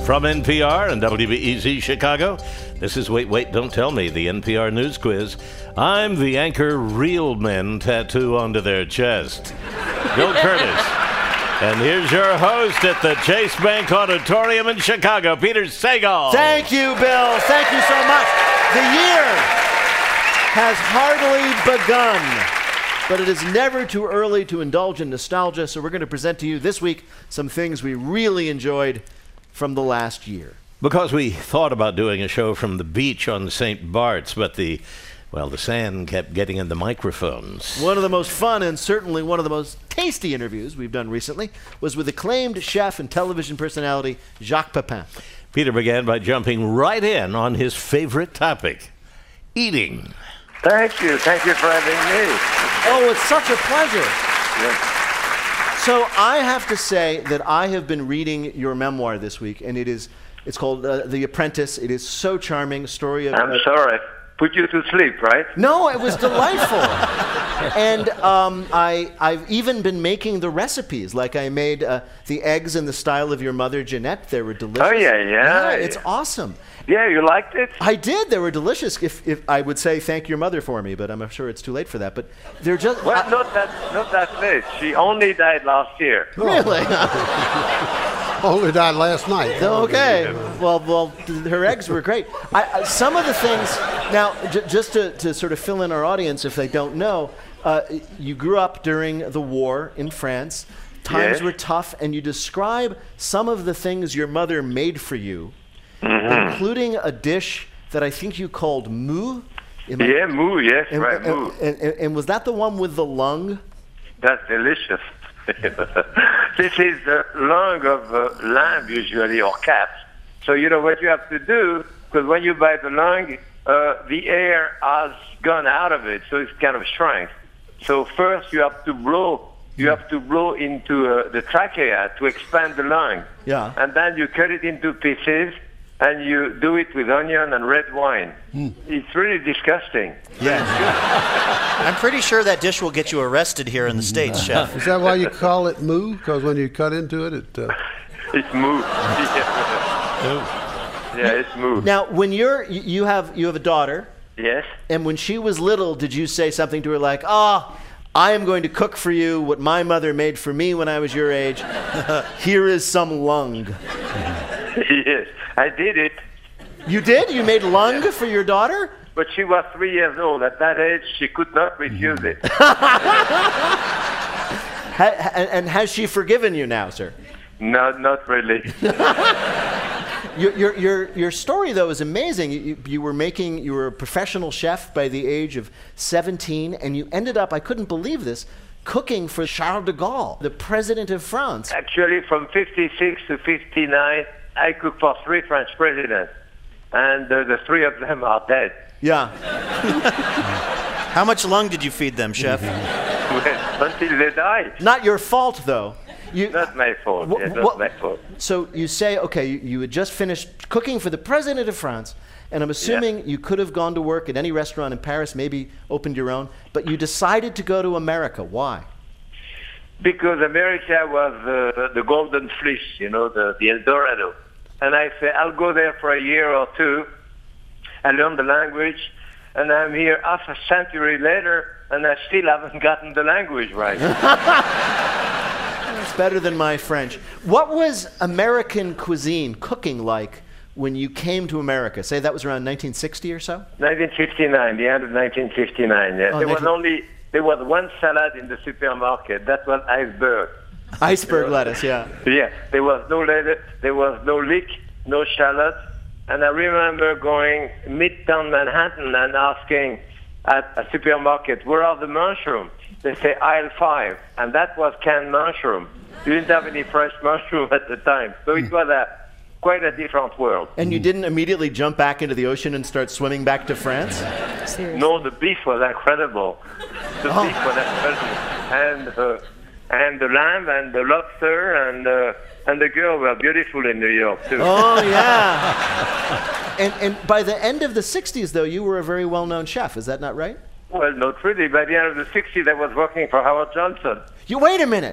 From NPR and WBEZ Chicago, this is Wait, Wait, Don't Tell Me, the NPR News Quiz. I'm the anchor real men tattoo onto their chest, Bill Curtis. And here's your host at the Chase Bank Auditorium in Chicago, Peter Sagal. Thank you, Bill. Thank you so much. The year has hardly begun, but it is never too early to indulge in nostalgia, so we're going to present to you this week some things we really enjoyed from the last year. Because we thought about doing a show from the beach on St. Bart's, but the sand kept getting in the microphones. One of the most fun and certainly one of the most tasty interviews we've done recently was with acclaimed chef and television personality Jacques Pepin. Peter began by jumping right in on his favorite topic, eating. Thank you for having me. Oh, it's such a pleasure. Yes. So I have to say that I have been reading your memoir this week, and it's called The Apprentice. It is so charming, a story of... I'm sorry. Put you to sleep, right? No, it was delightful. And I've even been making the recipes. Like I made the eggs in the style of your mother, Jeanette. They were delicious. Oh, yeah. It's awesome. Yeah, you liked it? I did. They were delicious. If I would say thank your mother for me, but I'm sure it's too late for that. But they're just... Well, not that late. She only died last year. Really? Only died last night. Okay. Well, her eggs were great. Some of the things... Now, just to sort of fill in our audience, if they don't know, you grew up during the war in France. Times were tough, and you describe some of the things your mother made for you, including a dish that I think you called mou. Mou, yes, right, mou. And was that the one with the lung? That's delicious. This is the lung of lamb, usually, or cat. So you know what you have to do, because when you buy the lung, the air has gone out of it, so it's kind of shrunk. So first you have to blow. You have to blow into the trachea to expand the lung. Yeah. And then you cut it into pieces, and you do it with onion and red wine. It's really disgusting. Yeah. I'm pretty sure that dish will get you arrested here in the States, Chef. Is that why you call it mou? Because when you cut into it, It's mou. Yeah, it's mou. Now, when you have a daughter, Yes. and when she was little, did you say something to her like, I am going to cook for you what my mother made for me when I was your age. Here is some lung. Yes, I did it. You did? You made lung for your daughter? But she was 3 years old. At that age, she could not refuse it. And has she forgiven you now, sir? No, not really. Your story, though, is amazing. You were a professional chef by the age of 17, and you ended up, I couldn't believe this, cooking for Charles de Gaulle, the president of France. Actually, from 56 to 59, I cooked for 3 French presidents. And the 3 of them are dead. Yeah. How much lung did you feed them, Chef? Until they died. Not your fault, though. Not my fault. Not my fault. So you say, okay, you had just finished cooking for the president of France, and I'm assuming you could have gone to work at any restaurant in Paris, maybe opened your own, but you decided to go to America. Why? Because America was the golden fleece, the El Dorado. And I said, I'll go there for a year or 2. I learned the language, and I'm here half a century later, and I still haven't gotten the language right. It's better than my French. What was American cuisine, cooking like when you came to America? Say that was around 1960 or so? 1959, the end of 1959, yes. There was one salad in the supermarket. That was iceberg. Iceberg lettuce, yeah. Yeah, there was no lettuce, there was no leek, no shallot. And I remember going midtown Manhattan and asking at a supermarket, where are the mushrooms? They say aisle 5, and that was canned mushroom. You didn't have any fresh mushroom at the time, so it was quite a different world. And you didn't immediately jump back into the ocean and start swimming back to France? Seriously. No, the beef was incredible. The beef was incredible, and the lamb and the lobster and the girl were beautiful in New York too. Oh yeah. And by the end of the 60s, though, you were a very well-known chef. Is that not right? Well, not really. By the end of the 60s, I was working for Howard Johnson. You wait a minute.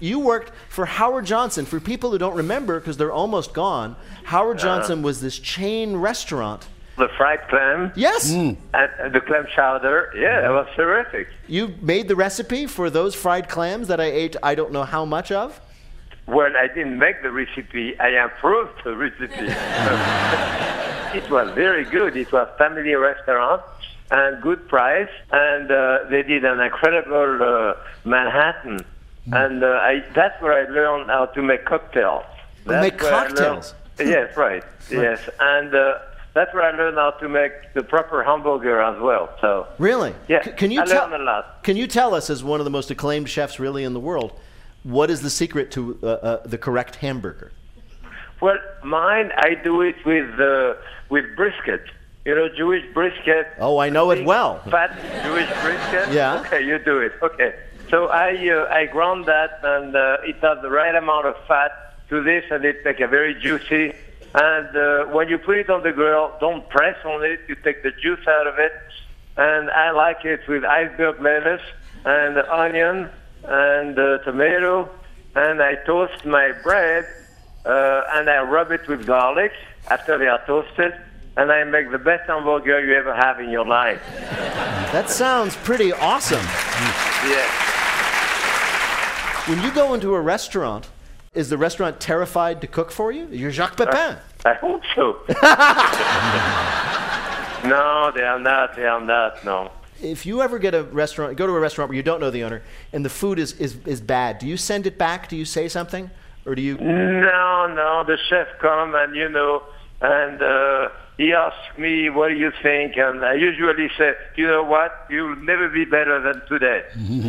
You worked for Howard Johnson. For people who don't remember, because they're almost gone, Howard Johnson was this chain restaurant. The fried clam. Yes. And the clam chowder. Yeah, that was terrific. You made the recipe for those fried clams that I ate I don't know how much of? Well, I didn't make the recipe. I improved the recipe. It was very good. It was family restaurant and good price. And they did an incredible Manhattan. And that's where I learned how to make cocktails. Make cocktails? Yes, right. Yes. And that's where I learned how to make the proper hamburger as well. So really? Yeah, Can you I learned a lot. Can you tell us, as one of the most acclaimed chefs really in the world, what is the secret to the correct hamburger? Well, mine, I do it with brisket. You know, Jewish brisket. Oh, I know it well. Fat Jewish brisket. Yeah. Okay, you do it. Okay. So I ground that, and it has the right amount of fat to this, and it makes it very juicy. And when you put it on the grill, don't press on it. You take the juice out of it. And I like it with iceberg lettuce and onion and tomato. And I toast my bread, and I rub it with garlic after they are toasted. And I make the best hamburger you ever have in your life. That sounds pretty awesome. Yeah. When you go into a restaurant, is the restaurant terrified to cook for you? You're Jacques Pepin. I hope so. No, they are not. They are not. No. If you ever go to a restaurant where you don't know the owner and the food is bad, do you send it back? Do you say something, or do you? No. The chef come and and he asks me, "What do you think?" And I usually say, "You know what? You'll never be better than today."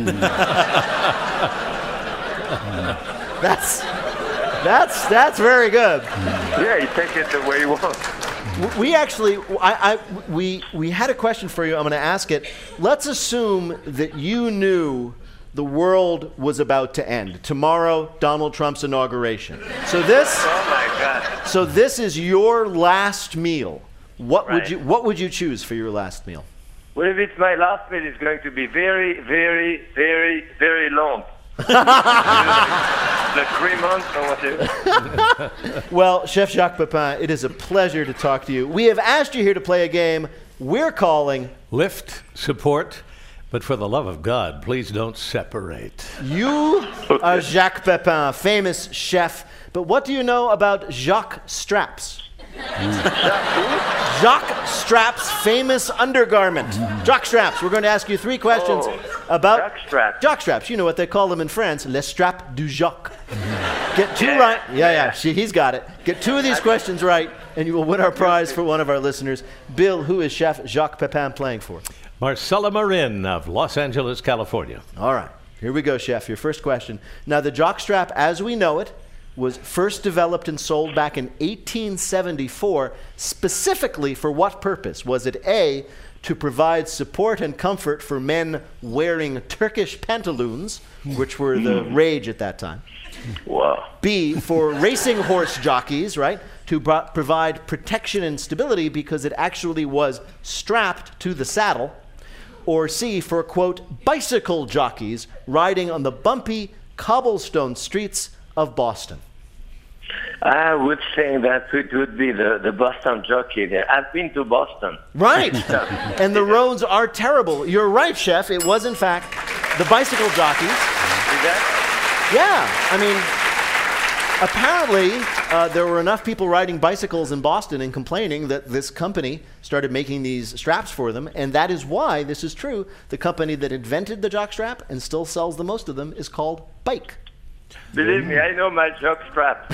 That's very good. Yeah, you take it the way you want. We actually, we had a question for you. I'm going to ask it. Let's assume that you knew the world was about to end. Tomorrow, Donald Trump's inauguration. So Oh my God. So this is your last meal. What Right. would you choose for your last meal? Well, if it's my last meal, it's going to be very, very, very, very long. Like 3 months or whatever. Well, Chef Jacques Pepin, it is a pleasure to talk to you. We have asked you here to play a game we're calling Lift, support, but for the love of God, please don't separate. You are Jacques Pepin, famous chef. But what do you know about Jacques Straps? Jacques Straps' famous undergarment. Jacques Straps. We're going to ask you 3 questions about Jacques Straps. Jacques Straps. You know what they call them in France, les straps du Jacques. Get 2 right. Yeah. He's got it. Get 2 of these questions right, and you will win our prize for one of our listeners. Bill, who is Chef Jacques Pepin playing for? Marcella Marin of Los Angeles, California. All right. Here we go, Chef. Your first question. Now, the Jacques Strap, as we know it, was first developed and sold back in 1874, specifically for what purpose? Was it A, to provide support and comfort for men wearing Turkish pantaloons, which were the rage at that time? Wow. B, for racing horse jockeys, right, to provide protection and stability because it actually was strapped to the saddle? Or C, for, quote, bicycle jockeys riding on the bumpy cobblestone streets of Boston? I would say that it would be the Boston jockey there. I've been to Boston. Right. And the roads are terrible. You're right, Chef. It was, in fact, the bicycle jockeys. Is that? Yeah. I mean, apparently there were enough people riding bicycles in Boston and complaining that this company started making these straps for them. And that is why, this is true, the company that invented the jock strap and still sells the most of them is called Bike. Believe me, I know my jock strap.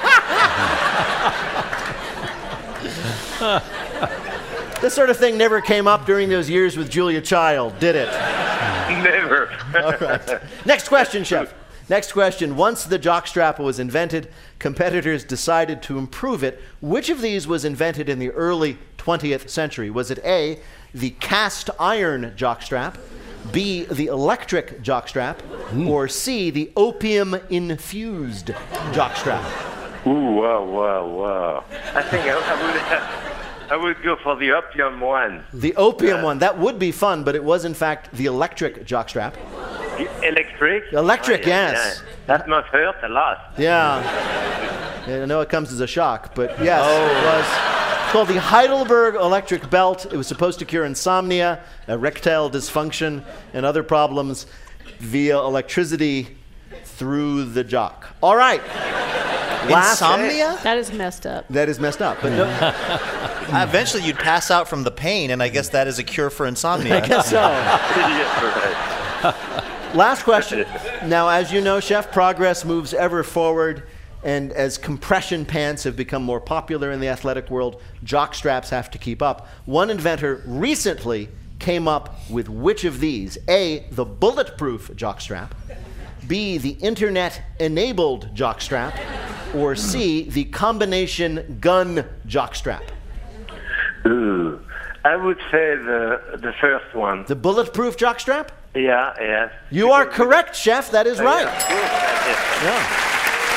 This sort of thing never came up during those years with Julia Child, did it? Never. All right. Next question, Chef. Next question. Once the jockstrap was invented, competitors decided to improve it. Which of these was invented in the early 20th century? Was it A, the cast iron jockstrap, B, the electric jockstrap, or C, the opium-infused jockstrap? Ooh, wow. I think I would go for the opium one. The opium one. That would be fun, but it was, in fact, the electric jockstrap. Electric? Electric, Oh, yeah, yes. yeah. That must hurt a lot. Yeah. I know it comes as a shock, but yes, it was. It's called the Heidelberg Electric Belt. It was supposed to cure insomnia, erectile dysfunction, and other problems via electricity through the jock. All right. Insomnia? That is messed up. That is messed up. But no, Eventually, you'd pass out from the pain, and I guess that is a cure for insomnia. I guess so. Yes, right. Last question. Now, as you know, Chef, progress moves ever forward, and as compression pants have become more popular in the athletic world, jock straps have to keep up. One inventor recently came up with which of these? A, the bulletproof jockstrap, B, the internet-enabled jockstrap, or C, the combination gun jockstrap? Ooh. I would say the first one. The bulletproof jockstrap? Yeah, yes. You are correct, Chef. That is right. Yeah.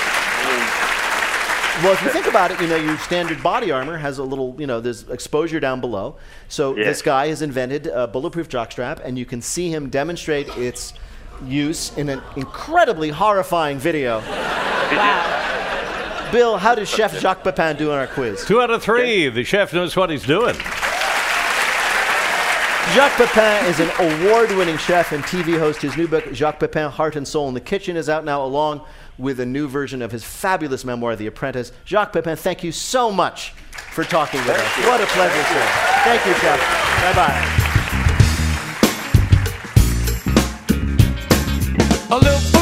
Well, if you think about it, your standard body armor has a little, there's exposure down below. So this guy has invented a bulletproof jockstrap, and you can see him demonstrate its use in an incredibly horrifying video. Wow. Bill, how does Chef Jacques Pepin do on our quiz? 2 out of 3. The chef knows what he's doing. Jacques Pepin is an award-winning chef and TV host. His new book, Jacques Pepin, Heart and Soul in the Kitchen, is out now, along with a new version of his fabulous memoir, The Apprentice. Jacques Pepin, thank you so much for talking with us. What a pleasure, sir. Thank you, Chef. Bye-bye. A little